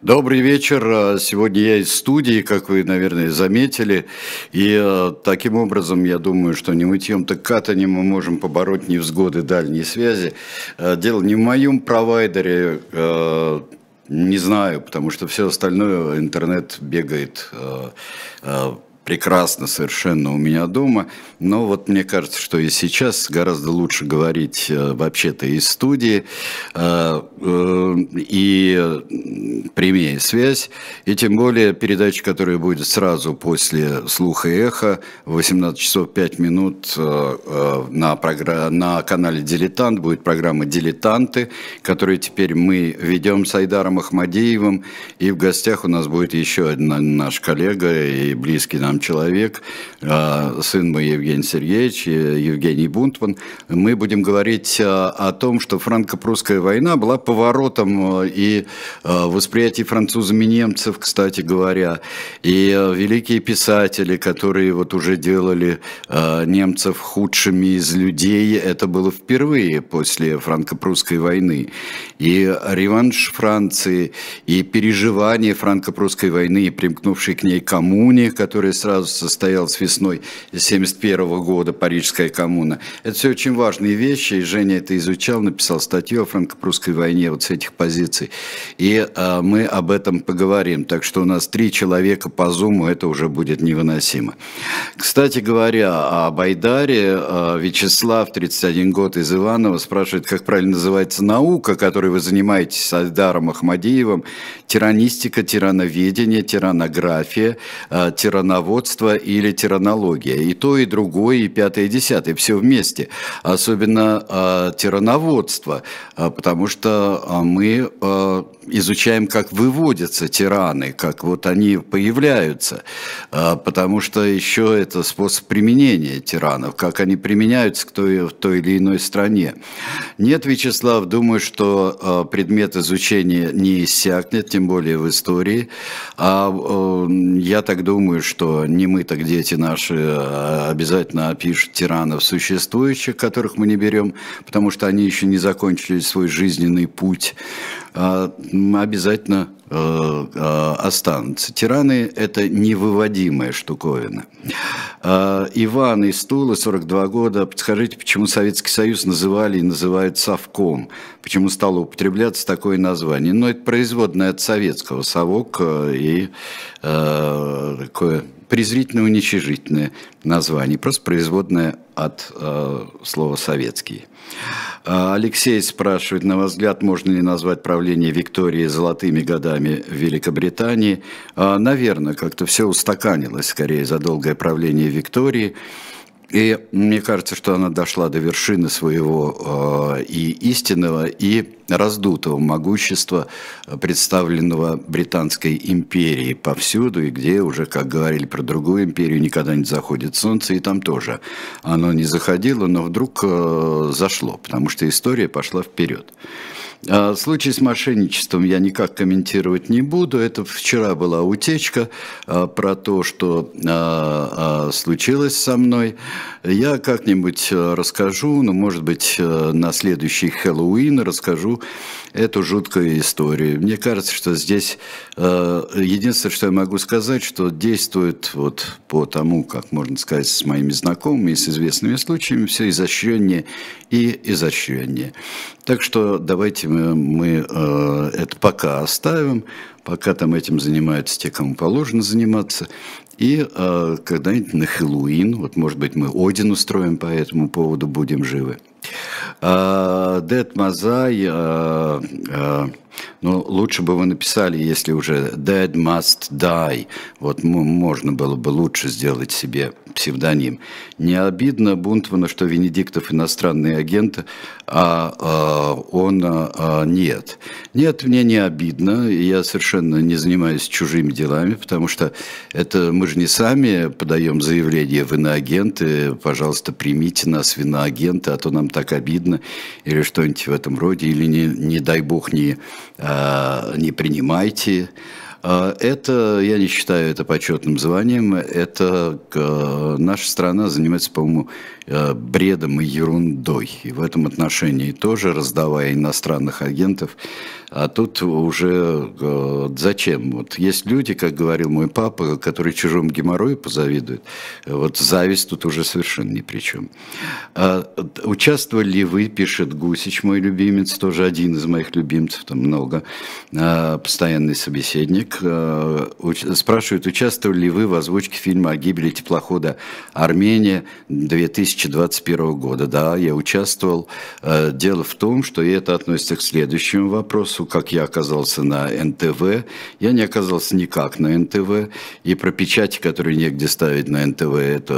Добрый вечер. Сегодня я из студии, как вы, наверное, заметили. И таким образом, я думаю, что не мытьем, так катанием мы можем побороть невзгоды дальней связи. Дело не в моем провайдере, не знаю, потому что все остальное, интернет бегает прекрасно совершенно у меня дома. Но вот мне кажется, что и сейчас гораздо лучше говорить вообще-то из студии и прямее связь. И тем более передача, которая будет сразу после «Слуха и эхо» в 18 часов 5 минут на канале «Дилетант» будет программа «Дилетанты», которую теперь мы ведем с Айдаром Ахмадеевым. И в гостях у нас будет еще один наш коллега и близкий нам человек, сын мой Евгений Сергеевич, Евгений Бунтман. Мы будем говорить о том, что франко-прусская война была поворотом и восприятии французами немцев, кстати говоря, и великие писатели, которые вот уже делали немцев худшими из людей, это было впервые после франко-прусской войны. И реванш Франции, и переживание франко-прусской войны, и примкнувшей к ней коммуне, которая сразу состоялась весной 1971 года, Парижская коммуна. Это все очень важные вещи, и Женя это изучал, написал статью о франко-прусской войне вот с этих позиций. И мы об этом поговорим. Так что у нас 3 человека по зуму, это уже будет невыносимо. Кстати говоря, об Айдаре, Вячеслав, 31 год, из Иваново, спрашивает, как правильно называется наука, которой вы занимаетесь с Айдаром Ахмадеевым: тиранистика, тирановедение, тиранография, тирановодство или тиранология. И то, и другое, и пятое, и десятое, все вместе. Особенно тирановодство, потому что мы изучаем, как выводятся тираны, как вот они появляются, потому что еще это способ применения тиранов, как они применяются в той или иной стране. Нет, Вячеслав, думаю, что предмет изучения не иссякнет, тем более в истории. Я так думаю, что не мы, так дети наши обязательно опишут тиранов существующих, которых мы не берем, потому что они еще не закончили свой жизненный путь. Обязательно останутся. Тираны – это невыводимая штуковина. Иван из Тулы, 42 года. Подскажите, почему Советский Союз называли и называют совком? Почему стало употребляться такое название? Ну, это производное от советского совок и такое презрительно-уничижительное название, просто производное от слова «советский». Алексей спрашивает, на ваш взгляд, можно ли назвать правление Виктории золотыми годами в Великобритании? Наверное, как-то все устаканилось, скорее, за долгое правление Виктории. И мне кажется, что она дошла до вершины своего и истинного, и раздутого могущества, представленного Британской империей повсюду, и где уже, как говорили про другую империю, никогда не заходит солнце, и там тоже оно не заходило, но вдруг зашло, потому что история пошла вперед. Случай с мошенничеством я никак комментировать не буду. Это вчера была утечка про то, что случилось со мной. Я как-нибудь расскажу, ну, может быть, на следующий Хэллоуин расскажу эту жуткую историю. Мне кажется, что здесь единственное, что я могу сказать, что действует вот по тому, как можно сказать, с моими знакомыми и с известными случаями, все изощреннее и изощреннее. Так что давайте мы это пока оставим, пока там этим занимаются те, кому положено заниматься. И когда-нибудь на Хэллоуин, вот может быть мы Один устроим по этому поводу, будем живы. Дед Мазай, ну, лучше бы вы написали, если уже Dead Must Die, вот можно было бы лучше сделать себе псевдоним. Не обидно Бунтману, что Венедиктов иностранный агент, а он нет. Нет, мне не обидно, я совершенно не занимаюсь чужими делами, потому что это мы же не сами подаем заявление в иноагенты, пожалуйста, примите нас в иноагенты, а то нам так обидно, или что-нибудь в этом роде, или не дай бог не принимайте. Это, я не считаю это почетным званием, это наша страна занимается, по-моему, бредом и ерундой. И в этом отношении тоже, раздавая иностранных агентов, а тут уже зачем? Вот есть люди, как говорил мой папа, которые чужому геморрою позавидуют. Вот зависть тут уже совершенно ни при чем. Участвовали ли вы, пишет Гусич, мой любимец, тоже один из моих любимцев, там много, постоянный собеседник. Спрашивает, участвовали ли вы в озвучке фильма о гибели теплохода «Армения» 2021 года? Да, я участвовал. Дело в том, что и это относится к следующему вопросу, как я оказался на НТВ. Я не оказался никак на НТВ, и про печати, которые негде ставить на НТВ,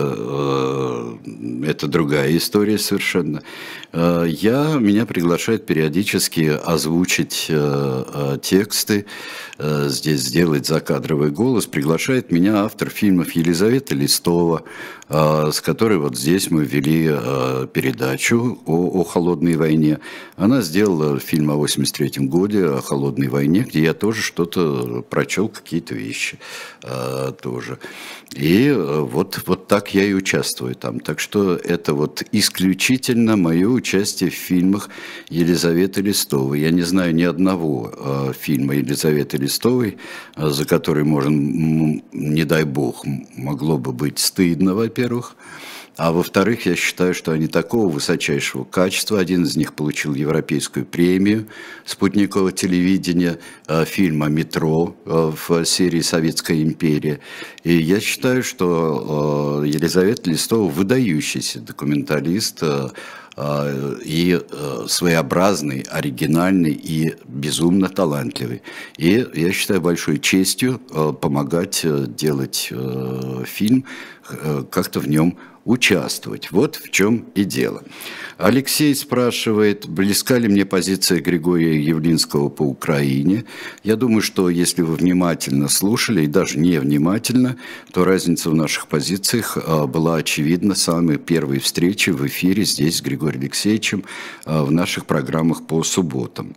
это другая история совершенно. Меня приглашают периодически озвучить тексты, здесь сделать закадровый голос. Приглашает меня автор фильмов Елизавета Листова, с которой вот здесь мы вели передачу о холодной войне. Она сделала фильм о 1983 году, о холодной войне, где я тоже что-то прочел, какие-то вещи тоже. И вот так я и участвую там. Так что это вот исключительно мое участие в фильмах Елизаветы Листовой. Я не знаю ни одного фильма Елизаветы Листовой, за который можно, не дай бог, могло бы быть стыдно, во-первых. А во-вторых, я считаю, что они такого высочайшего качества. Один из них получил Европейскую премию спутникового телевидения, фильм о метро в серии «Советская империя». И я считаю, что Елизавета Листова выдающийся документалист и своеобразный, оригинальный и безумно талантливый. И я считаю большой честью помогать делать фильм, как-то в нем участвовать. Вот в чем и дело. Алексей спрашивает, близка ли мне позиция Григория Явлинского по Украине. Я думаю, что если вы внимательно слушали, и даже невнимательно, то разница в наших позициях была очевидна с самой первой встречи в эфире здесь с Григорием Алексеевичем в наших программах по субботам.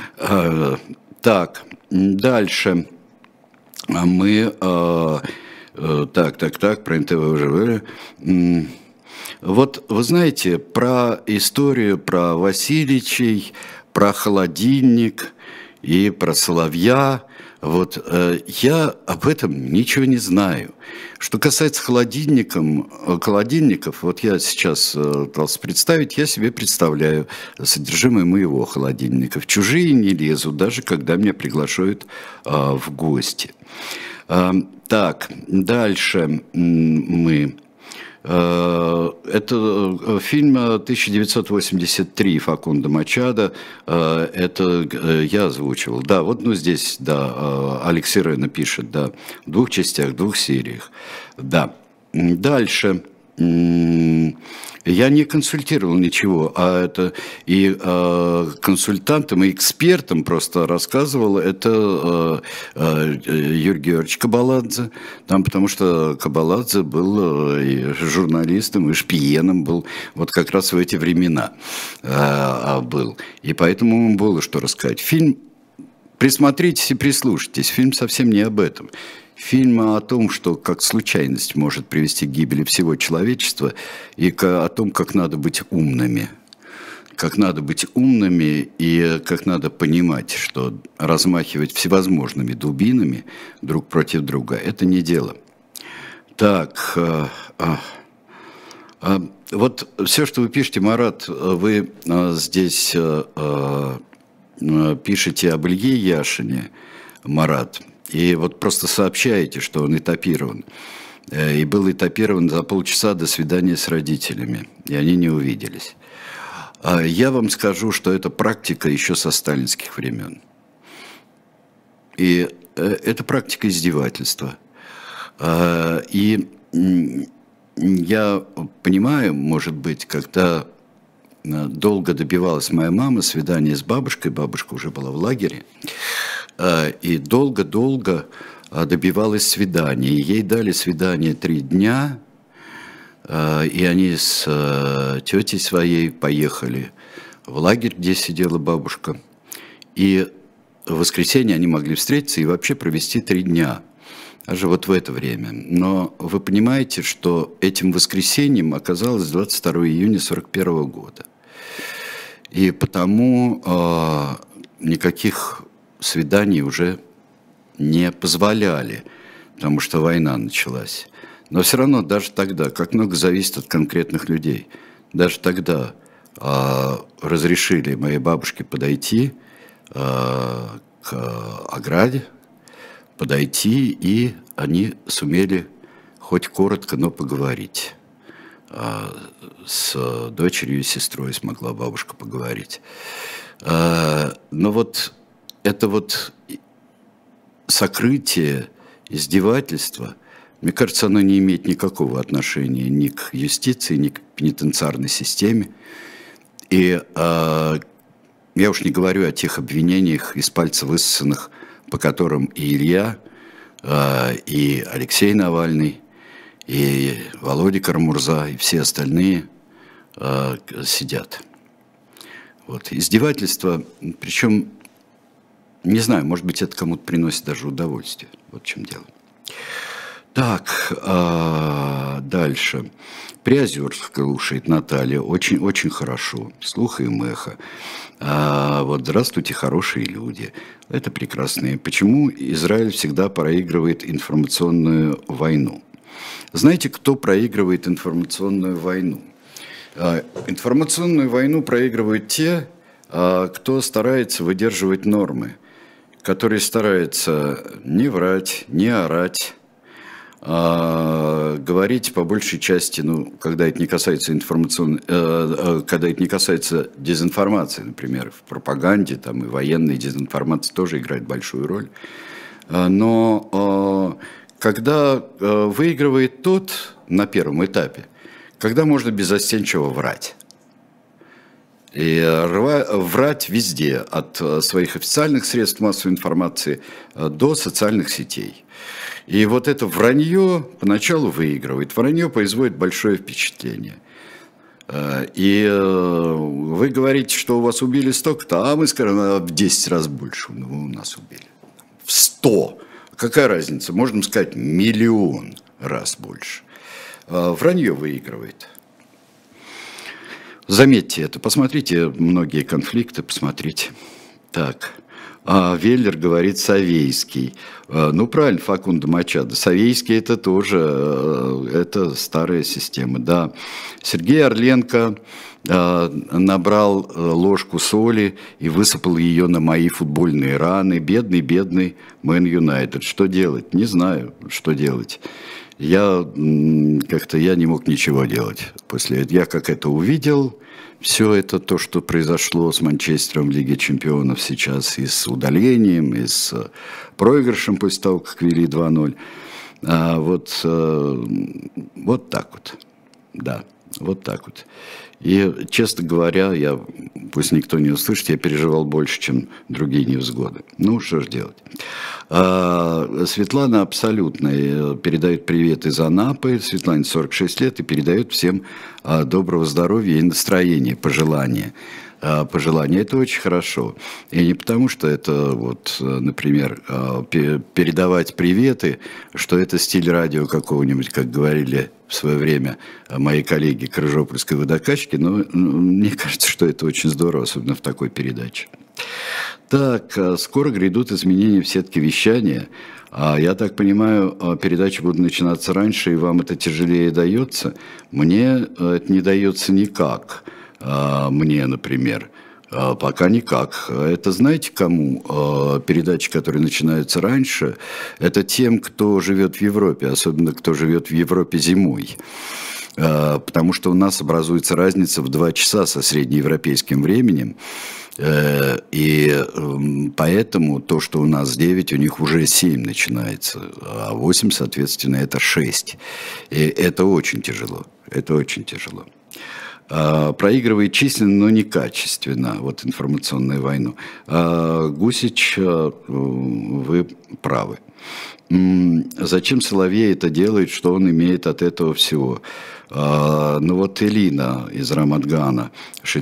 Так, дальше мы... Так, про НТВ уже. Вот вы знаете, про историю, про Васильичей, про холодильник и про Соловья, вот я об этом ничего не знаю. Что касается холодильников, вот я сейчас пытался представить, я себе представляю содержимое моего холодильника. В чужие не лезу, даже когда меня приглашают в гости. Так, дальше мы... Это фильм 1983 Факундо Мачадо, это я озвучивал. Да, вот здесь, да, Алексей Рена пишет, да, в 2 частях, 2 сериях. Да, дальше... Я не консультировал ничего, а это и консультантам, и экспертам просто рассказывал, это Юрий Георгиевич Кабаладзе, там, потому что Кабаладзе был и журналистом, и шпиеном был вот как раз в эти времена был. И поэтому ему было что рассказать. Фильм, присмотритесь и прислушайтесь, фильм совсем не об этом. Фильм о том, что как случайность может привести к гибели всего человечества, и о том, как надо быть умными. Как надо быть умными и как надо понимать, что размахивать всевозможными дубинами друг против друга – это не дело. Так, вот все, что вы пишете, Марат, вы здесь пишете об Илье Яшине, Марат. И вот просто сообщаете, что он этапирован. И был этапирован за полчаса до свидания с родителями. И они не увиделись. Я вам скажу, что это практика еще со сталинских времен. И это практика издевательства. И я понимаю, может быть, когда долго добивалась моя мама свидания с бабушкой, бабушка уже была в лагере, и долго-долго добивалась свидания. Ей дали свидание 3 дня, и они с тетей своей поехали в лагерь, где сидела бабушка. И в воскресенье они могли встретиться и вообще провести 3 дня, даже вот в это время. Но вы понимаете, что этим воскресеньем оказалось 22 июня 1941 года. И потому никаких свиданий уже не позволяли, потому что война началась. Но все равно даже тогда, как много зависит от конкретных людей, даже тогда разрешили моей бабушке подойти к ограде, подойти, и они сумели хоть коротко, но поговорить. С дочерью и сестрой смогла бабушка поговорить. Но вот это вот сокрытие, издевательство, мне кажется, оно не имеет никакого отношения ни к юстиции, ни к пенитенциарной системе. И я уж не говорю о тех обвинениях из пальца высосанных, по которым и Илья, и Алексей Навальный, и Володя Карамурза, и все остальные сидят. Вот. Издевательство, причем, не знаю, может быть, это кому-то приносит даже удовольствие. Вот в чем дело. Так, дальше. Приозерск слушает Наталья. Очень хорошо. Слухаем эхо. Вот здравствуйте, хорошие люди. Это прекрасные. Почему Израиль всегда проигрывает информационную войну? Знаете, кто проигрывает информационную войну? Информационную войну проигрывают те, кто старается выдерживать нормы, которые стараются не врать, не орать, говорить по большей части, ну, когда это не касается когда это не касается дезинформации, например, в пропаганде, там и военной дезинформации тоже играет большую роль. Но когда выигрывает тот на первом этапе, когда можно беззастенчиво врать. И врать везде, от своих официальных средств массовой информации до социальных сетей. И вот это вранье поначалу выигрывает. Вранье производит большое впечатление. И вы говорите, что у вас убили столько-то, а мы скажем, в 10 раз больше у нас убили. В 100. Какая разница? Можно сказать, 1 000 000 раз больше. Вранье выигрывает. Заметьте это, посмотрите многие конфликты, посмотрите. Так, Веллер говорит Савейский. Ну, правильно, Факундо Мачадо. Савейский это тоже, это старая система, да. Сергей Орленко набрал ложку соли и высыпал ее на мои футбольные раны. Бедный Мэн Юнайтед. Что делать? Не знаю, что делать. Я не мог ничего делать после этого. Я как это увидел, все это то, что произошло с Манчестером в Лиге Чемпионов сейчас, и с удалением, и с проигрышем после того, как вели 2-0. Вот так вот. Да, вот так вот. И, честно говоря, пусть никто не услышит, я переживал больше, чем другие невзгоды. Ну, что ж делать. Светлана абсолютно передает привет из Анапы. Светлане 46 лет и передает всем доброго здоровья и настроения, пожелания. Это очень хорошо. И не потому, что это, вот, например, передавать приветы, что это стиль радио какого-нибудь, как говорили в свое время мои коллеги Крыжопольской водокачки, но мне кажется, что это очень здорово, особенно в такой передаче. Так, скоро грядут изменения в сетке вещания. Я так понимаю, передачи будут начинаться раньше, и вам это тяжелее дается. Мне это не дается никак. Мне, например, пока никак. Это знаете кому? Передачи, которые начинаются раньше, это тем, кто живет в Европе, особенно кто живет в Европе зимой. Потому что у нас образуется разница в 2 часа со среднеевропейским временем. И поэтому то, что у нас 9, у них уже 7 начинается, а 8, соответственно, это 6. И это очень тяжело. Это очень тяжело. проигрывает численно, но не качественно, вот информационную войну. Гусич, вы правы. Зачем Соловей это делает, что он имеет от этого всего? Ну вот Элина из Рамадгана,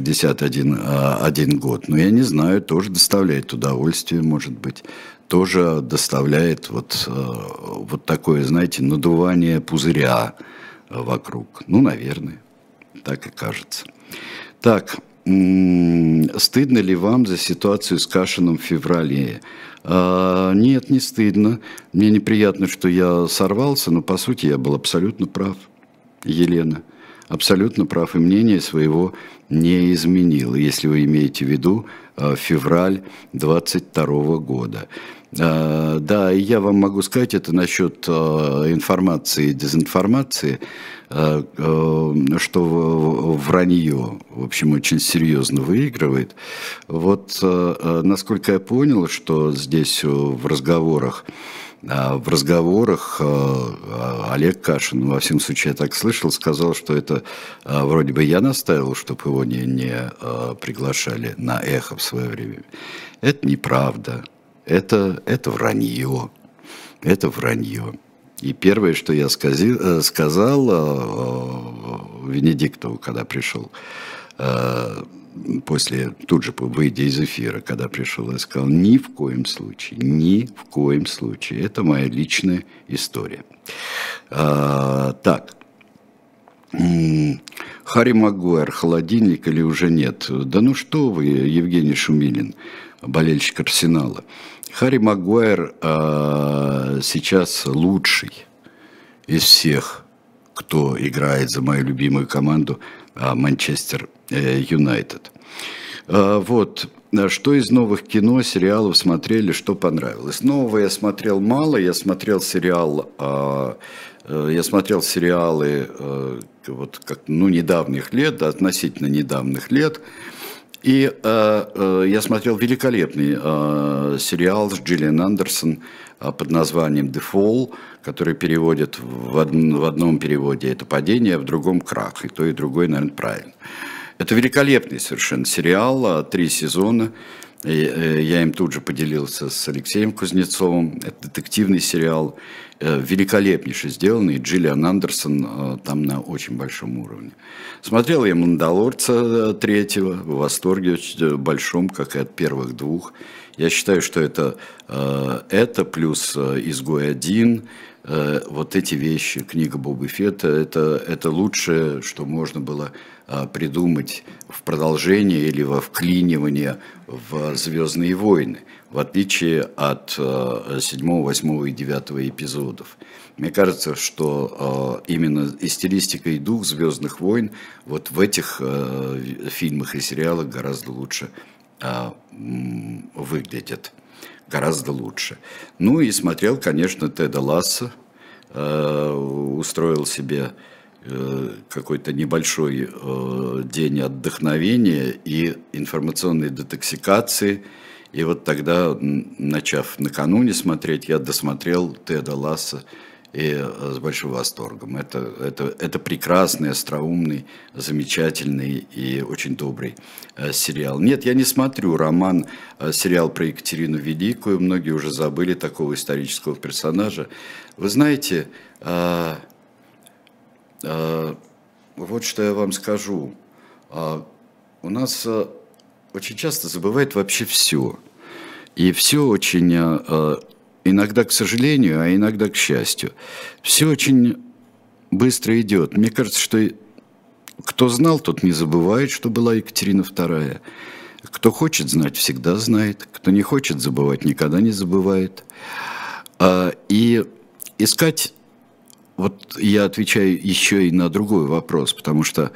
61 год, я не знаю, тоже доставляет удовольствие, может быть, тоже доставляет вот такое, знаете, надувание пузыря вокруг. Наверное, так и кажется. Так, стыдно ли вам за ситуацию с Кашиным в феврале? Нет, не стыдно. Мне неприятно, что я сорвался, но по сути я был абсолютно прав. Елена, абсолютно прав, и мнение своего не изменил, если вы имеете в виду февраль 22 года. Да, и я вам могу сказать это насчет информации и дезинформации, что вранье, в общем, очень серьезно выигрывает. Вот насколько я понял, что здесь в разговорах Олег Кашин, во всяком случае, я так слышал, сказал, что это вроде бы я настаивал, чтобы его не приглашали на «Эхо» в свое время. Это неправда. Это вранье. Это вранье. И первое, что я сказал Венедиктову, когда пришел, тут же выйдя из эфира, когда пришел, я сказал, ни в коем случае, это моя личная история. Так, Харри Магуайр, холодильник или уже нет? Да ну что вы, Евгений Шумилин, болельщик Арсенала. Харри Магуайр сейчас лучший из всех, кто играет за мою любимую команду Манчестер Юнайтед. Вот, что из новых кино, сериалов смотрели, что понравилось? Нового я смотрел мало, я смотрел сериалы вот как, недавних лет, да, относительно недавних лет. И я смотрел великолепный сериал с Джиллиан Андерсон под названием «The Fall», который переводит в одном переводе это «падение», в другом «крах». И то, и другое, наверное, правильно. Это великолепный совершенно сериал, 3 сезона. Я им тут же поделился с Алексеем Кузнецовым. Это детективный сериал, великолепнейше сделанный. Джиллиан Андерсон там на очень большом уровне. Смотрел я «Мандалорца» 3-го, в восторге большом, как и от первых 2. Я считаю, что это плюс «Изгой-1», вот эти вещи, книга Боба Фетта, это лучшее, что можно было придумать в продолжение или во вклинивание в «Звездные войны», в отличие от 7, 8 и 9 эпизодов. Мне кажется, что именно и стилистика, и дух «Звездных войн» вот в этих фильмах и сериалах гораздо лучше выглядят. Гораздо лучше. Ну и смотрел, конечно, Теда Лассо, устроил себе какой-то небольшой день отдохновения и информационной детоксикации. И вот тогда, начав накануне смотреть, я досмотрел Теда Лассо и с большим восторгом. Это прекрасный, остроумный, замечательный и очень добрый сериал. Нет, я не смотрю сериал про Екатерину Великую. Многие уже забыли такого исторического персонажа. Вы знаете, вот что я вам скажу. У нас очень часто забывает вообще все. И все очень... Иногда к сожалению, а иногда к счастью. Все очень быстро идет. Мне кажется, что кто знал, тот не забывает, что была Екатерина II. Кто хочет знать, всегда знает. Кто не хочет забывать, никогда не забывает. И искать... Вот я отвечаю еще и на другой вопрос, потому что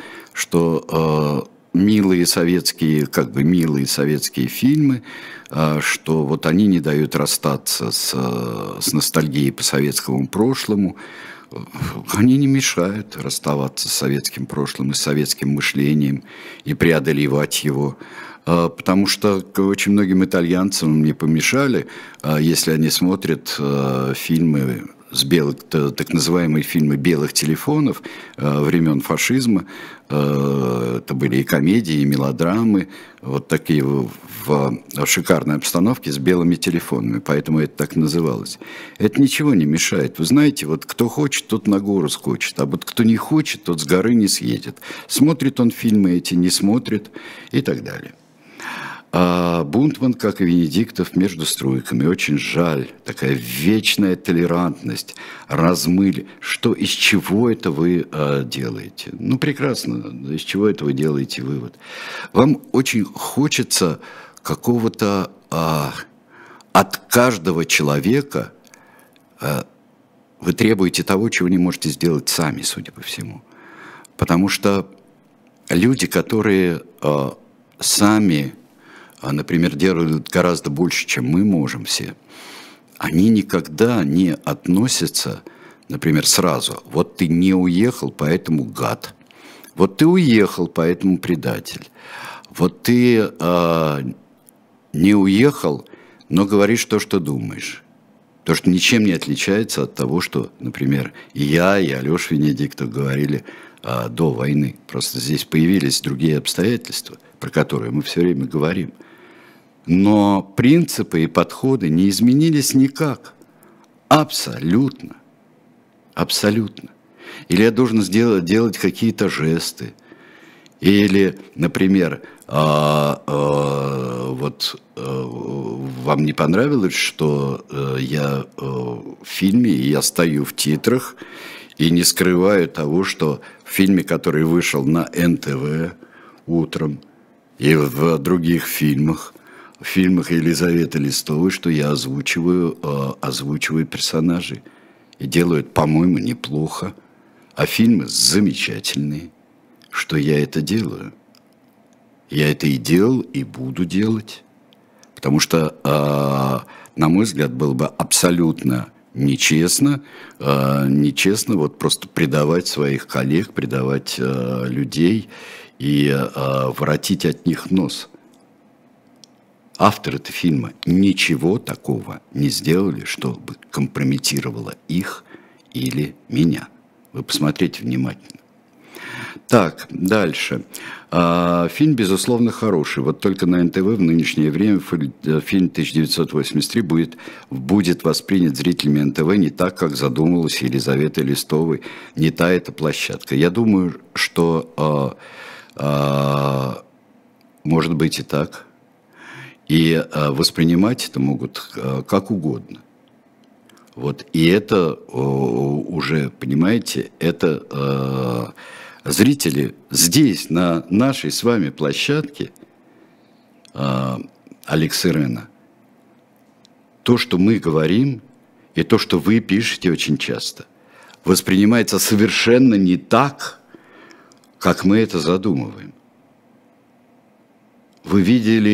милые советские фильмы, что вот они не дают расстаться с ностальгией по советскому прошлому. Они не мешают расставаться с советским прошлым и с советским мышлением и преодолевать его. Потому что очень многим итальянцам не помешали, если они смотрят фильмы с белых, так называемые фильмы белых телефонов времен фашизма. Это были и комедии, и мелодрамы, вот такие в шикарной обстановке с белыми телефонами, поэтому это так называлось. Это ничего не мешает. Вы знаете, вот кто хочет, тот на гору скочит, а вот кто не хочет, тот с горы не съедет. Смотрит он фильмы эти, не смотрит и так далее. А Бунтман, как и Венедиктов, между струйками. Очень жаль. Такая вечная толерантность, размыли. Что, из чего это вы делаете? Ну, прекрасно. Из чего это вы делаете вывод? Вам очень хочется какого-то от каждого человека, вы требуете того, чего не можете сделать сами, судя по всему. Потому что люди, которые сами, например, делают гораздо больше, чем мы можем все, они никогда не относятся, например, сразу. Вот ты не уехал, поэтому гад. Вот ты уехал, поэтому предатель. Вот ты не уехал, но говоришь то, что думаешь. То, что ничем не отличается от того, что, например, и я, и Алеша Венедиктов говорили до войны. Просто здесь появились другие обстоятельства, про которые мы все время говорим. Но принципы и подходы не изменились никак. Абсолютно. Абсолютно. Или я должен делать какие-то жесты. Или, например, вам не понравилось, что я в фильме, и я стою в титрах, и не скрываю того, что в фильме, который вышел на НТВ утром, и в других фильмах, в фильмах Елизаветы Листовой, что я озвучиваю персонажей. И делаю это, по-моему, неплохо. А фильмы замечательные, что я это делаю. Я это и делал, и буду делать. Потому что, на мой взгляд, было бы абсолютно нечестно вот просто предавать своих коллег, предавать людей и воротить от них нос. Авторы этого фильма ничего такого не сделали, чтобы компрометировало их или меня. Вы посмотрите внимательно. Так, дальше. Фильм, безусловно, хороший. Вот только на НТВ в нынешнее время фильм 1983 будет воспринят зрителями НТВ не так, как задумывалась Елизавета Листовой. Не та эта площадка. Я думаю, что может быть и так. И воспринимать это могут как угодно. Вот. И это уже, понимаете, это зрители здесь, на нашей с вами площадке, Алекс Ирена, то, что мы говорим, и то, что вы пишете очень часто, воспринимается совершенно не так, как мы это задумываем. Вы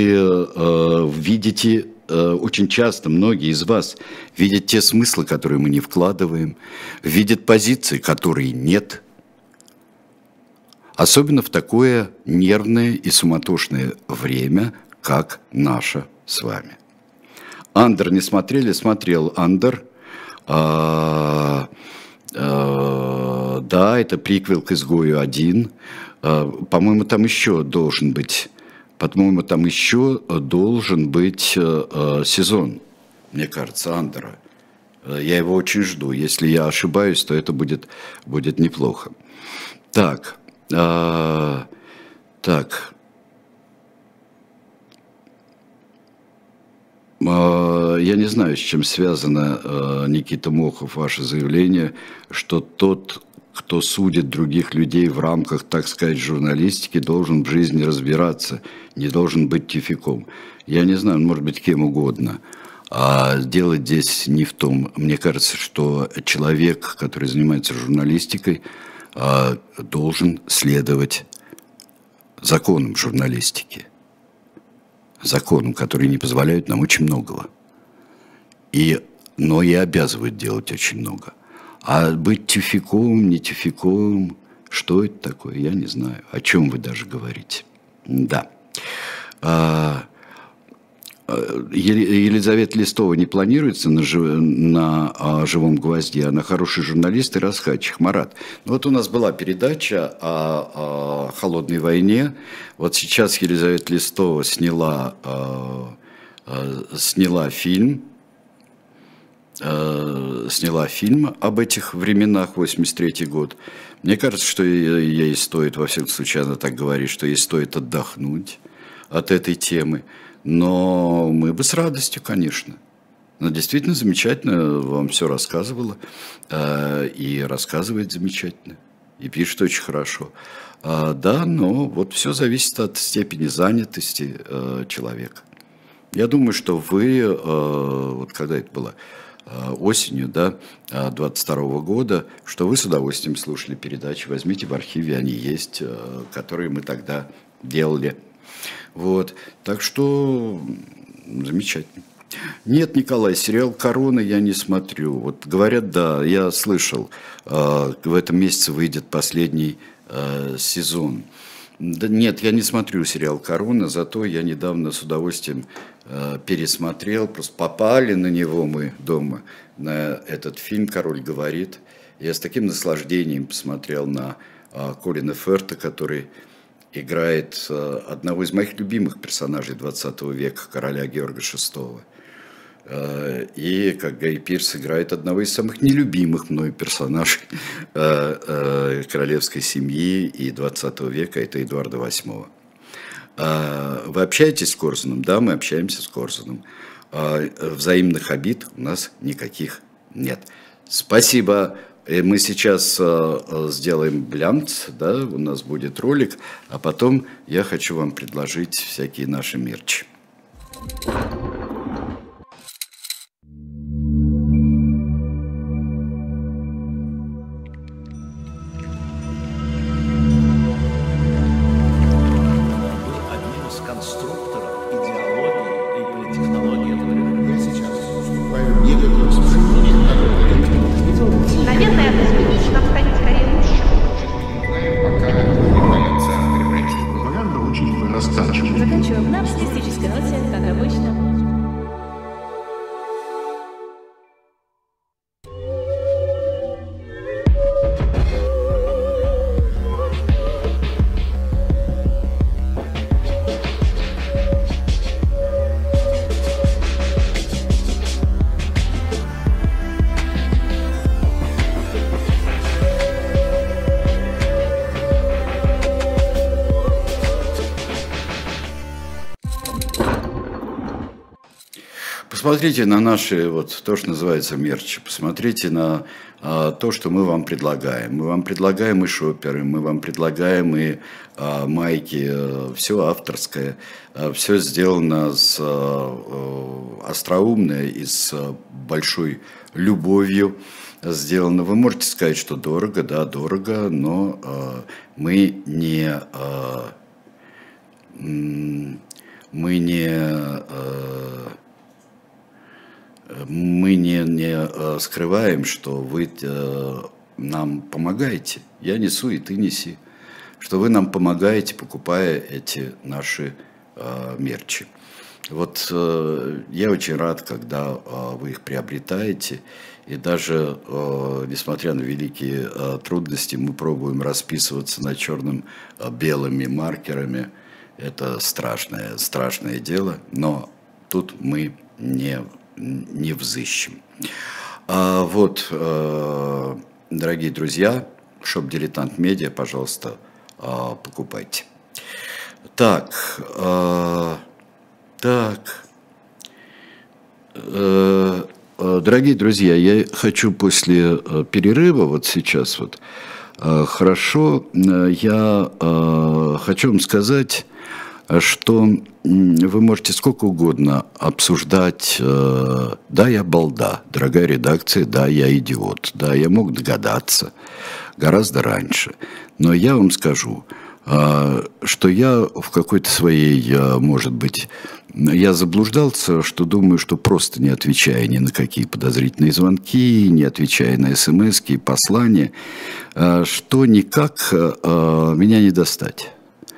видите очень часто, многие из вас видят те смыслы, которые мы не вкладываем, видят позиции, которые нет. Особенно в такое нервное и суматошное время, как наше с вами. Андер не смотрели? Смотрел Андер. Да, это приквел к «Изгою 1». По-моему, там еще должен быть сезон, мне кажется, Андера. Я его очень жду. Если я ошибаюсь, то это будет неплохо. Так. Я не знаю, с чем связано, Никита Мохов, ваше заявление, что тот, кто судит других людей в рамках, так сказать, журналистики, должен в жизни разбираться, не должен быть тюфяком. Я не знаю, может быть, кем угодно. А дело здесь не в том. Мне кажется, что человек, который занимается журналистикой, должен следовать законам журналистики. Законам, которые не позволяют нам очень многого. Но и обязывают делать очень много. А быть тюфяком, не тюфяком, что это такое, я не знаю. О чем вы даже говорите. Да. Елизавета Листова не планируется на «Живом гвозде», она хороший журналист и рассказчик. Марат, вот у нас была передача о холодной войне. Вот сейчас Елизавета Листова сняла фильм об этих временах, 83-й год. Мне кажется, что ей стоит, во всяком случае, она так говорит, что ей стоит отдохнуть от этой темы. Но мы бы с радостью, конечно. Она действительно замечательно вам все рассказывала. И рассказывает замечательно. И пишет очень хорошо. Да, но вот все зависит от степени занятости человека. Я думаю, что вы, вот когда это было, осенью, да, 22 года, что вы с удовольствием слушали передачи. Возьмите в архиве, они есть, которые мы тогда делали. Вот, так что замечательно. Нет, Николай, сериал «Корона» я не смотрю. Вот говорят, да, я слышал, в этом месяце выйдет последний сезон. Да нет, я не смотрю сериал «Корона», зато я недавно с удовольствием пересмотрел, просто попали на него мы дома, на этот фильм «Король говорит». Я с таким наслаждением посмотрел на Колина Ферта, который играет одного из моих любимых персонажей 20 века, короля Георга VI. И как Гай Пирс играет одного из самых нелюбимых мной персонажей королевской семьи и 20 века, это Эдуарда VIII. Вы общаетесь с Корзуном? Да, мы общаемся с Корзуном. Взаимных обид у нас никаких нет. Спасибо. Мы сейчас сделаем блямц, да, у нас будет ролик, а потом я хочу вам предложить всякие наши мерчи. Заканчиваем на оптимистической ноте, как обычно. Посмотрите на наши, вот то, что называется мерчи, посмотрите на то, что мы вам предлагаем. Мы вам предлагаем и шоперы, мы вам предлагаем и майки, все авторское, все сделано с остроумно и с большой любовью сделано. Вы можете сказать, что дорого, да, дорого, но мы не скрываем, что вы нам помогаете. Я несу, и ты неси. Что вы нам помогаете, покупая эти наши мерчи. Вот я очень рад, когда вы их приобретаете. И даже, несмотря на великие трудности, мы пробуем расписываться на черно-белыми маркерами. Это страшное дело, но тут мы не взыщем. Вот, дорогие друзья, шоп «Дилетант Медиа», пожалуйста, покупайте. Так, дорогие друзья, я хочу после перерыва, вот сейчас вот, хорошо, я хочу вам сказать, что вы можете сколько угодно обсуждать, да, я балда, дорогая редакция, да, я идиот, да, я мог догадаться гораздо раньше, но я вам скажу, что я в какой-то своей, может быть, я заблуждался, что думаю, что просто не отвечая ни на какие подозрительные звонки, не отвечая на смски, послания, что никак меня не достать.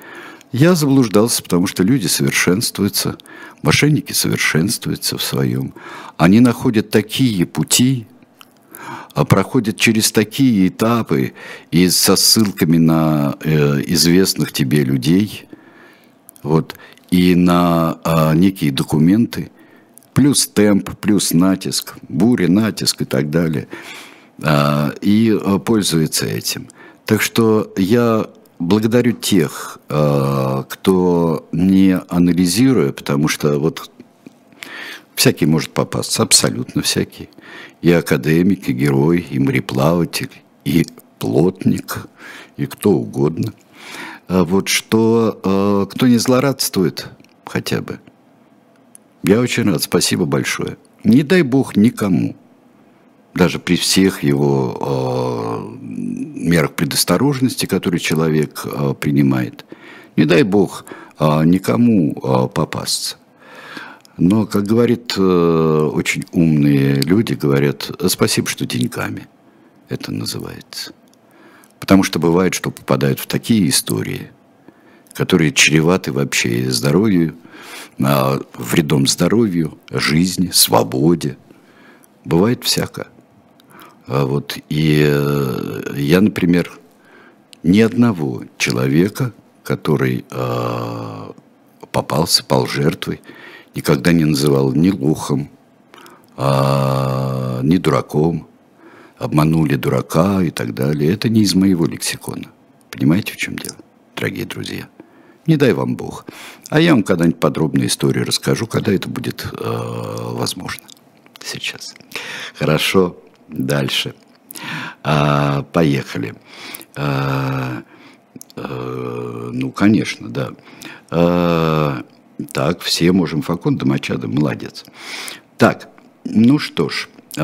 Я заблуждался, потому что люди совершенствуются, мошенники совершенствуются в своем. Они находят такие пути, проходят через такие этапы и со ссылками на известных тебе людей, вот, и на некие документы, плюс темп, плюс натиск, буря, натиск и так далее, и пользуется этим. Так что я благодарю тех, кто не анализируя, потому что вот всякий может попасться, абсолютно всякий. И академик, и герой, и мореплаватель, и плотник, и кто угодно. Вот что, кто не злорадствует хотя бы. Я очень рад, спасибо большое. Не дай бог никому, даже при всех его мерах предосторожности, которые человек принимает, не дай бог никому попасться. Но, как говорят очень умные люди, говорят, спасибо, что деньгами это называется. Потому что бывает, что попадают в такие истории, которые чреваты вообще и здоровью, вредом здоровью, жизни, свободе. Бывает всяко. Вот. И я, например, ни одного человека, который попался, пал жертвой, никогда не называл ни лохом, ни дураком, обманули дурака и так далее. Это не из моего лексикона. Понимаете, в чем дело, дорогие друзья? Не дай вам Бог. А я вам когда-нибудь подробную историю расскажу, когда это будет возможно. Сейчас. Хорошо. Дальше. Поехали. Ну, конечно, да. Так, все можем. Факунда Мачадо, молодец. Так, ну что ж.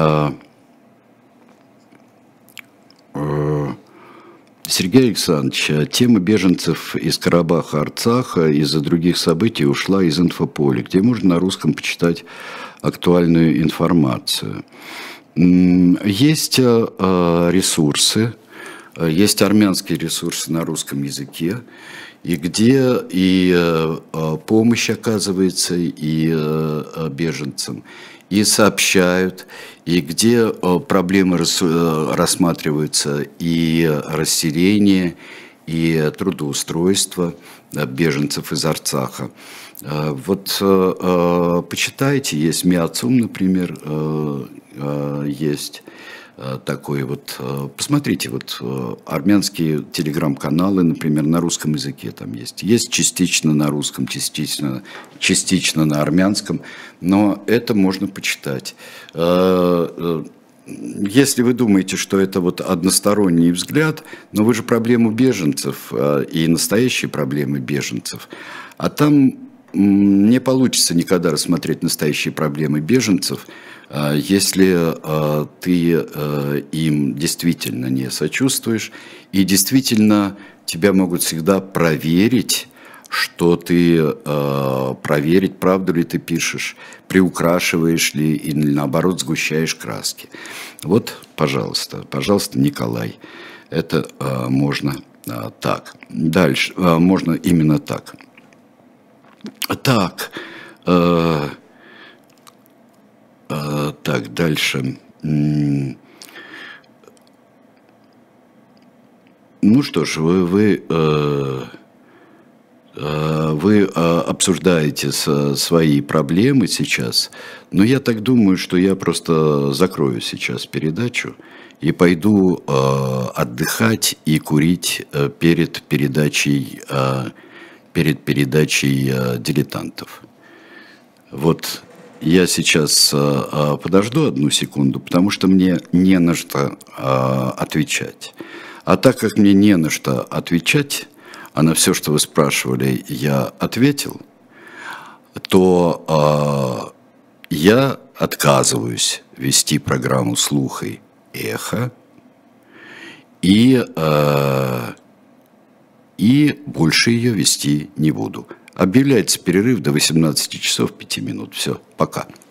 Сергей Александрович, тема беженцев из Карабаха, Арцаха из-за других событий ушла из инфополя, где можно на русском почитать актуальную информацию. Есть ресурсы, есть армянские ресурсы на русском языке, и где и помощь оказывается и беженцам, и сообщают, и где проблемы рассматриваются, и расселение, и трудоустройство беженцев из Арцаха. Вот почитайте, есть Миацум, например, есть такой вот, посмотрите, вот армянские телеграм-каналы, например, на русском языке там есть. Есть частично на русском, частично на армянском, но это можно почитать. Если вы думаете, что это вот односторонний взгляд, но вы же проблему беженцев и настоящие проблемы беженцев, а там не получится никогда рассмотреть настоящие проблемы беженцев, если ты им действительно не сочувствуешь, и действительно тебя могут всегда проверить, что ты проверить, правду ли ты пишешь, приукрашиваешь ли или наоборот сгущаешь краски. Вот, пожалуйста, Николай, это можно так. Дальше, можно именно так. Так, так, дальше. Ну что ж, вы обсуждаете свои проблемы сейчас, но я так думаю, что я просто закрою сейчас передачу и пойду отдыхать и курить перед передачей дилетантов. Вот я сейчас подожду одну секунду, потому что мне не на что отвечать. А так как мне не на что отвечать, а на все, что вы спрашивали, я ответил, то я отказываюсь вести программу «Слух и эхо» и больше ее вести не буду. Объявляется перерыв до 18 часов 5 минут. Все, пока.